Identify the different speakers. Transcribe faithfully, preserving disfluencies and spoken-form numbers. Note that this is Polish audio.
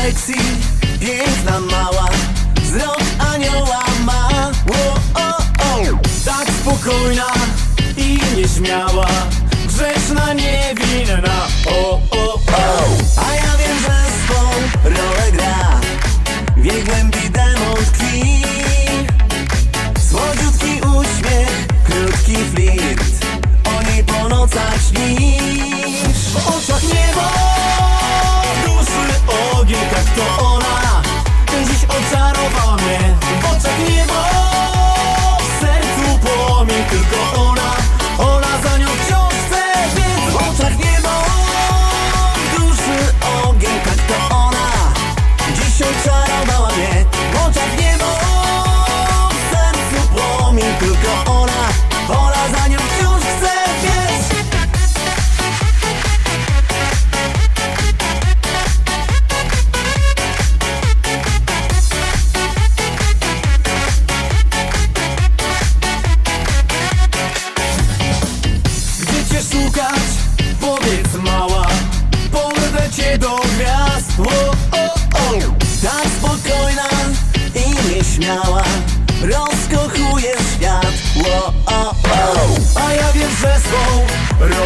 Speaker 1: sexy, piękna mała, wzrok anioła ma. O, o, o. Tak spokojna i nieśmiała, grzeczna, niewinna. O, o, o. A ja wiem, że swą rolę gra, w jej głębi demon tkwi. Słodziutki uśmiech, krótki flirt, o niej po nocach śnisz. W oczach niebo, w duszy ogień, tak to ona dziś oczarowała mnie. W oczach niebo, w sercu płomień, tylko ona, ona za nią wciąż chce, więc w oczach niebo, w duszy ogień, tak to ona dziś oczarowała mnie. W oczach niebo, w sercu płomień, tylko ona, ona za nią wciąż chce, więc gdzie cię szukać? Powiedz mała, porwę cię do gwiazd. O, o, o. Tak spokojna i nieśmiała, rozkochuje świat. O, o, o. A ja wiem, że swą